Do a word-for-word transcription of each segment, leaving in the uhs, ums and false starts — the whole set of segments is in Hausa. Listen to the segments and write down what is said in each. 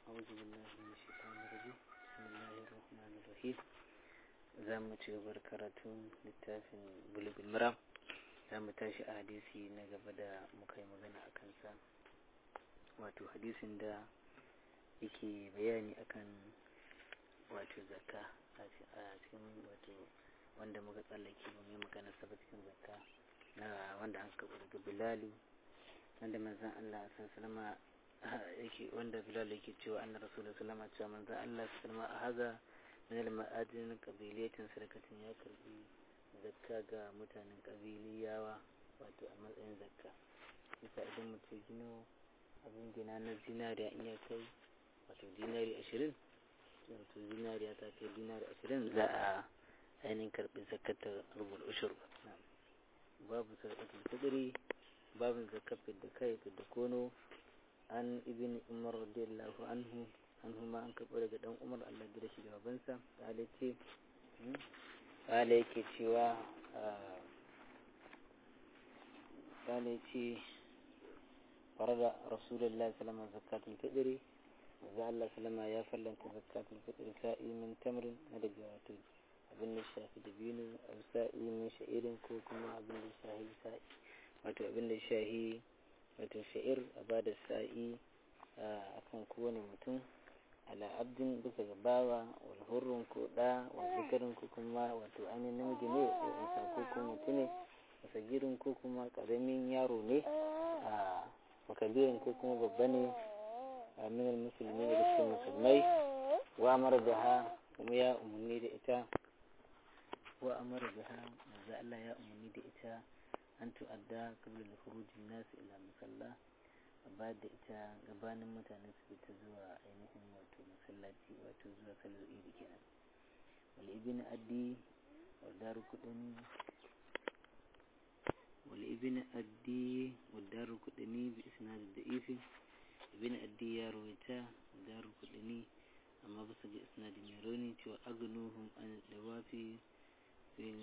أعوذ بالله من الشيطان الرجيم بسم الله الرحمن الرحيم zamu ci gaba da karatun littafin bulugul maram zamu tashi a hadisi na gaba da muka yi magana a kansa wato hadisin da yake bayani akan wato zakka a cikin wato wanda muka tsallake ba mai magana sa cikin zakka na wanda an kaɓa daga bilalu wanda manzon Allah sallallahu alaihi yake wanda bilal yake cewa anna rasulullahi sallallahu alaihi wasallam cewa manzon Allah sallallahu alaihi haza min al-ma'adin qabiliyatin sadaqatin ya karbi zakka ga mutanen qabiliyawa wato a matsayin zakka bisa idan mutum gino abin gina na zinariya in ya kai wato dinari ashirin wato zinariya ta kai dinari ashirin za a ainihin karbi zakatar rubul ushur babu sadaqatul fitri babu zakatul da kai da kono an ibn umar radiyallahu anhu anhu ma an karɓo daga dan umar Allah ya shi gabansa kale ce kale yake cewa kale ce farada rasulullahi sallallahu alaihi wasallam zakatul fitri da Allah sallama ya fallanta zakatul fitri sa'i min tamrin daga wato abin da shafi da binu aw sa'i min sha'irin ko kuma abin da shahi sa'i wato abin da shahi wato sha'ir a bada sa'i akan kowane mutum ala abdin bisa ga bawa wal hurrun ko da wal zikarin ko kuma wato ainihin namiji ne ko insa ko kuma mutum ne masagirin ko kuma karamin yaro ne a makabirin ko kuma babba ne a minar musulmi da cikin musulmai wa amara da ha kuma ya umarni da ita wa amara da ha manzo Allah ya umarni da ita an tu'adda qabla al-khuruj an-nas ila musalla ba da ita gabanin mutane su fita zuwa ainihin wato masallaci wato zuwa salar idi kenan wal ibn addi wa daru kudani wal ibn addi wa daru kudani bi isnad da'if ibn addi ya rawaita daru kudani amma bisa ga isnad mai rauni cewa agnuhum an dawafi fil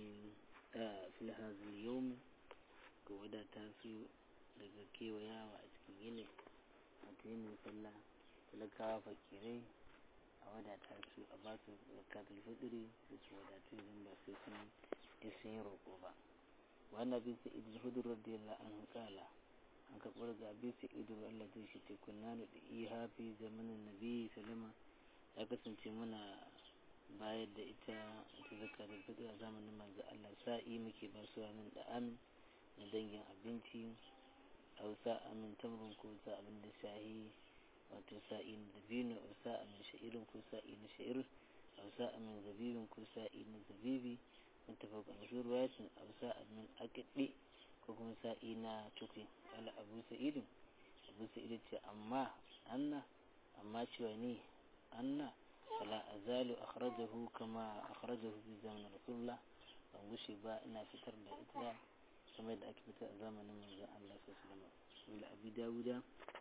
fil hadha al-yawm ga wadata su daga kewayawa a cikin yini wato yin sallah talakawa fakirai a wadata su a ba su zakatul fitri da su wadatu idan ba sai sun yi sun yi roƙo ba wannan bin sa idil hudur radiyallahu anhu kala an ka ɓarga bin sa idil Allah zai shi tekunna da iya fi zamanin nabi salama ya kasance muna bayar da ita ta zakatul fitri a zamanin manzo Allah sa'i muke ba su min da amin na dangin abinci hausa amin tamrin ko sa abin da shahi wato sa'i na dabino hausa amin sha'irin ko sa'i na sha'ir hausa amin zabibin ko sa'i na zabibi mutafaq an shi ruwayatin hausa amin akidi ko kuma sa'i na tukwi ala abu sa'idin abu sa'idin ce amma anna amma cewa ne anna fala azalu akhrajahu kama akhrajahu bi zaman rasulullah ban gushe ba ina fitar da ita kamar da ake fita a zamanin manzon Allah sallallahu alaihi wasallam wala abi dawuda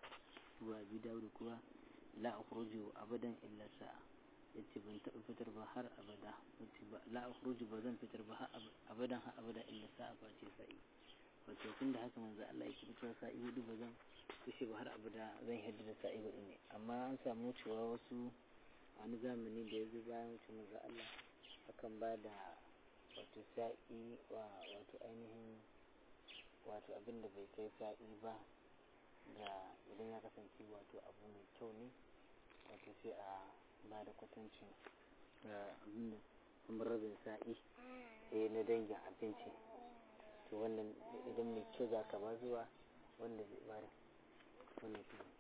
wa abi dawuda kuwa la akhruju abadan illa sa'a yace ban taɓa fitar ba har abada yace ba la akhruju ba zan fitar ba har abadan har abada illa sa'a ba ce sa'i wato tunda haka manzon Allah yake fitar sa'i hudu ba zan kushe ba har abada zan hidda da sa'i hudu ne amma an samu cewa wasu wani zamani da ya zo bayan mutum manzon Allah akan ba da wato sa'i wa wato ainihin wato abin da bai kai sa'i ba da idan ya kasance wato abu mai kyau ne wato sai a ba da kwatancin abin da kuma rabin sa'i eh na dangin abinci to wannan idan mai kyau za ka ba zuwa wanda zai bada wannan